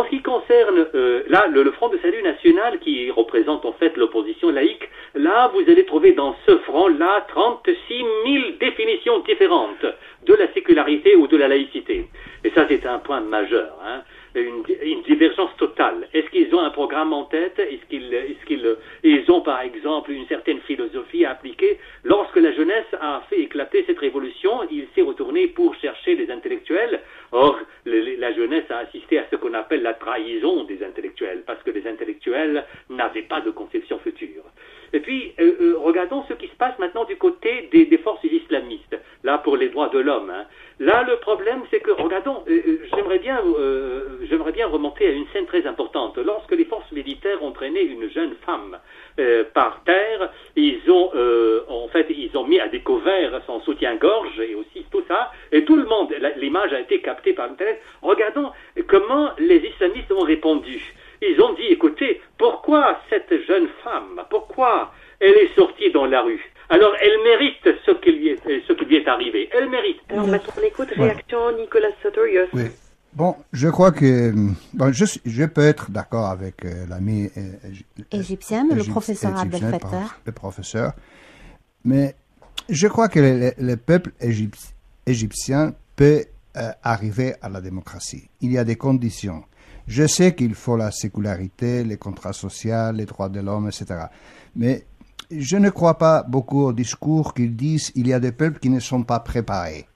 concerne euh, là le, le Front de Salut National qui représente en fait l'opposition laïque, là vous allez trouver dans ce front-là trente-six mille définitions différentes de la sécularité ou de la laïcité. Et ça c'est un point majeur, hein. Une, une divergence totale. Est-ce qu'ils ont un programme en tête? Est-ce qu'ils, est-ce qu'ils ils ont par exemple une certaine philosophie à appliquer? Lorsque la jeunesse a fait éclater cette révolution, il s'est retourné pour chercher les intellectuels. Or, le, la jeunesse a assisté à ce qu'on appelle la trahison des intellectuels, parce que les intellectuels n'avaient pas de conception future. Et puis, euh, euh, regardons ce qui se passe maintenant du côté des, des forces islamistes, là pour les droits de l'homme. Hein. Là, le problème, c'est que, regardons, euh, j'aimerais bien, euh, j'aimerais bien remonter à une scène très importante. Lorsque les forces militaires ont traîné une jeune femme euh, par terre, ils ont, euh, en fait, ils ont mis à découvert son soutien-gorge et aussi tout ça, et tout le monde, l'image a été captée par Internet. Regardons comment les islamistes ont répondu. Ils ont dit, écoutez, pourquoi cette jeune femme, pourquoi elle est sortie dans la rue? Alors, elle mérite ce qui lui est, ce qui lui est arrivé. Elle mérite. Alors, maintenant, on écoute réaction Nicolas Sartorius. Oui. Bon, je crois que bon, je, je peux être d'accord avec euh, l'ami euh, égyptien, le professeur Abdel Fattah. Le professeur. Mais je crois que le, le peuple égyptien, égyptien peut euh, arriver à la démocratie. Il y a des conditions. Je sais qu'il faut la sécularité, les contrats sociaux, les droits de l'homme, et cetera. Mais je ne crois pas beaucoup au discours qu'ils disent qu'il y a des peuples qui ne sont pas préparés.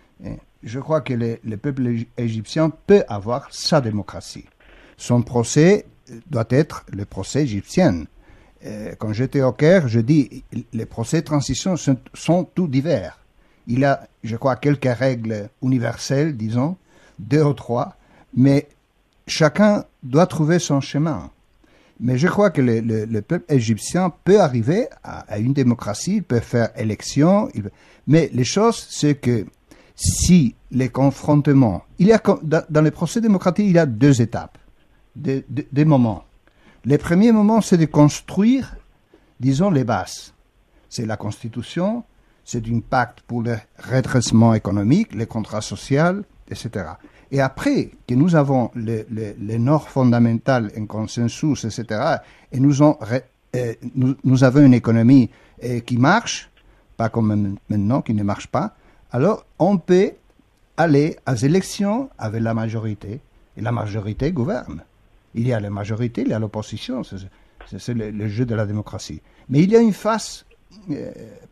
Je crois que le, le peuple égyptien peut avoir sa démocratie. Son procès doit être le procès égyptien. Quand j'étais au Caire, je dis les procès de transition sont, sont tous divers. Il y a, je crois, quelques règles universelles, disons, deux ou trois, mais chacun doit trouver son chemin. Mais je crois que le, le, le peuple égyptien peut arriver à, à une démocratie, il peut faire élection, il peut... mais les choses, c'est que si les confrontements, il y a dans, dans les procès démocratiques, il y a deux étapes, des, des, des moments. Le premier moment, c'est de construire, disons, les bases. C'est la Constitution, c'est un pacte pour le redressement économique, les contrats sociaux, et cetera. Et après que nous avons les le, le normes fondamentales, un consensus, et cetera, et nous, ont, euh, nous, nous avons une économie euh, qui marche, pas comme maintenant, qui ne marche pas, alors on peut aller aux élections avec la majorité, et la majorité gouverne. Il y a la majorité, il y a l'opposition, c'est, c'est, c'est le, le jeu de la démocratie. Mais il y a une face, euh,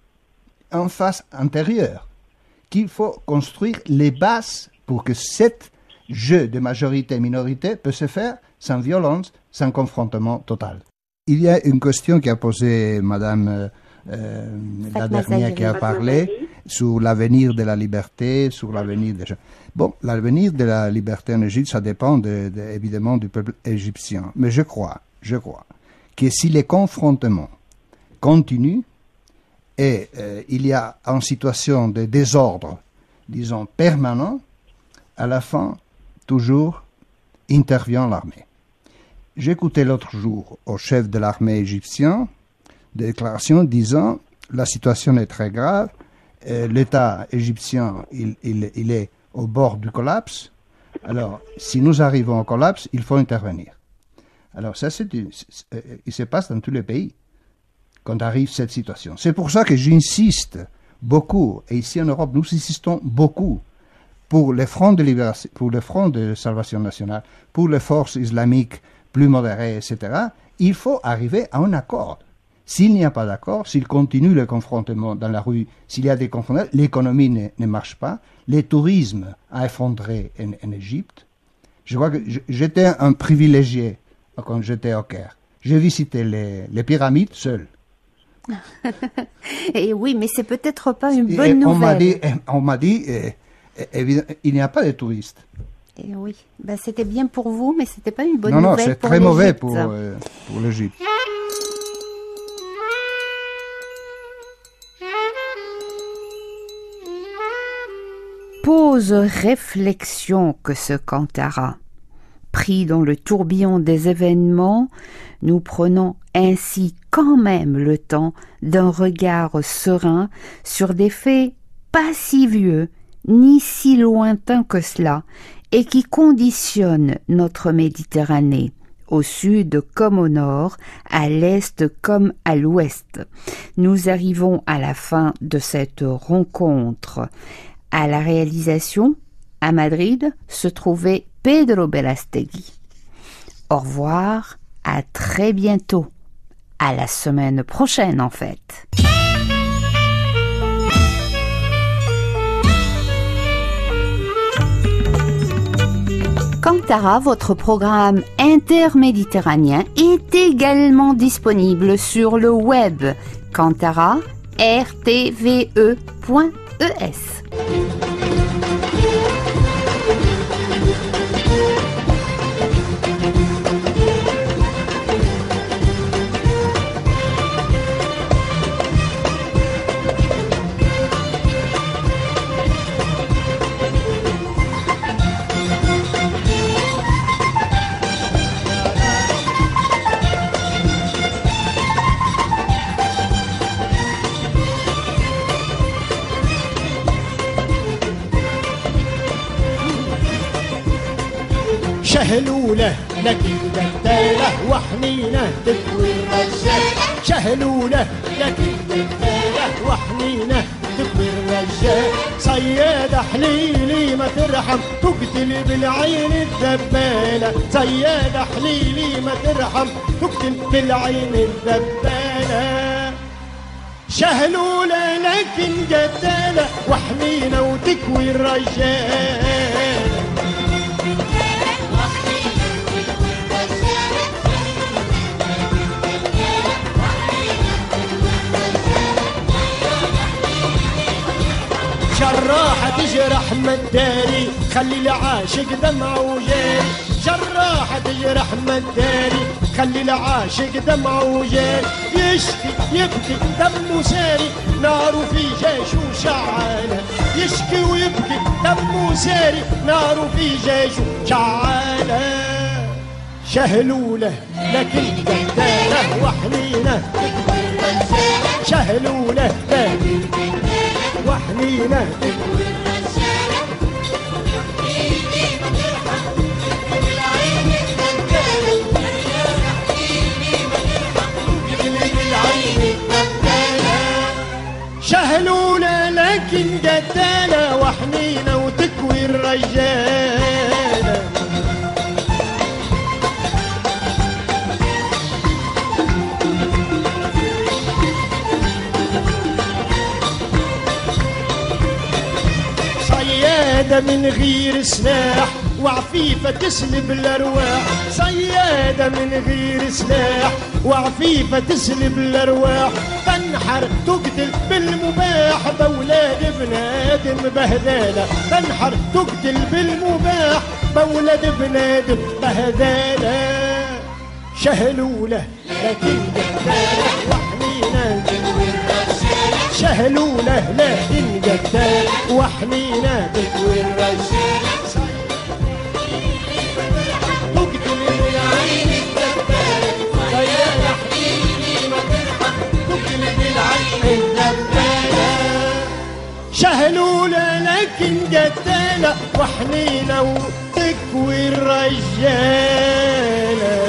une face intérieure, qu'il faut construire les bases pour que cet jeu de majorité-minorité peut se faire sans violence, sans confrontement total. Il y a une question qui a posée Madame euh, la dernière qui a parlé sur l'avenir de la liberté, sur l'avenir des gens. Bon, l'avenir de la liberté en Égypte, ça dépend de, de, évidemment du peuple égyptien. Mais je crois, je crois que si les confrontements continuent et euh, il y a une situation de désordre, disons, permanent, à la fin, toujours, intervient l'armée. J'écoutais l'autre jour au chef de l'armée égyptien des déclarations disant la situation est très grave, euh, l'État égyptien il, il, il est au bord du collapse, alors si nous arrivons au collapse, il faut intervenir. Alors ça, c'est, c'est, il se passe dans tous les pays quand arrive cette situation. C'est pour ça que j'insiste beaucoup, et ici en Europe, nous insistons beaucoup pour les fronts de libération, pour les fronts de salvation nationale, pour les forces islamiques plus modérées, et cetera, il faut arriver à un accord. S'il n'y a pas d'accord, s'il continue le confrontement dans la rue, s'il y a des confrontations, l'économie ne, ne marche pas, le tourisme a effondré en, en Égypte. Je crois que j'étais un privilégié quand j'étais au Caire. J'ai visité les, les pyramides seul. Et oui, mais c'est peut-être pas une bonne et nouvelle. On m'a dit, on m'a dit eh, eh, il n'y a pas de touristes. Et oui, ben, c'était bien pour vous, mais c'était pas une bonne non, nouvelle. Non, non, c'est pour très mauvais l'Égypte. pour, euh, pour l'Égypte. Pause réflexion que ce Kantara. Pris dans le tourbillon des événements, nous prenons ainsi quand même le temps d'un regard serein sur des faits pas si vieux ni si lointain que cela, et qui conditionne notre Méditerranée, au sud comme au nord, à l'est comme à l'ouest. Nous arrivons à la fin de cette rencontre. À la réalisation, à Madrid, se trouvait Pedro Belastegui. Au revoir, à très bientôt. À la semaine prochaine en fait. Kantara, votre programme interméditerranéen, est également disponible sur le web kantara r t v e point e s. شهلولة لكن جدالة وحنينة تكوي الرجال شهلولة لكن جدالة وحنينة تكوي الرجال صيادة حليلي ما ترحم تقتل بالعين الدبالة صيادة حليلي ما ترحم تقتل بالعين الدبالة شهلولة لكن جدالة وحنينة وتكوي الرجال جراحة تجرح مداري خلي العاشق دمعه جاري جراحة تجرح مداري خلي العاشق دمعه جاري يشكي يبكي دمه ساري ناره في جيش وشعالة يشكي ويبكي دمه ساري ناره في جيش وشعالة شهلولة لكن جدالة وحنينة شهلولة لكن وحنينة تكوي الرجالة ايدي ما ترحم بالعين الدبالة ايدي ما ترحم بالعين الدبالة شهلولة لكن جدالة وحنينة وتكوي الرجالة صيادة من غير سلاح وعفيفة تسلب الأرواح صيادة من غير سلاح وعفيفة تسلب الأرواح تنحر تقتل بالمباح بولاد بنادم بهدالة تنحر تقتل بالمباح بولاد بنادم بهدالة شهلولة لكن جدالة وحنينة شهلولة لكن جدالة وحنينة تكوي الرجالة تقتل بالعين الدبالة صيادة حبيبي ما ترحم تقتل بالعين الدبالة شهلولة لكن جدالة وحنينة وتكوي الرجالة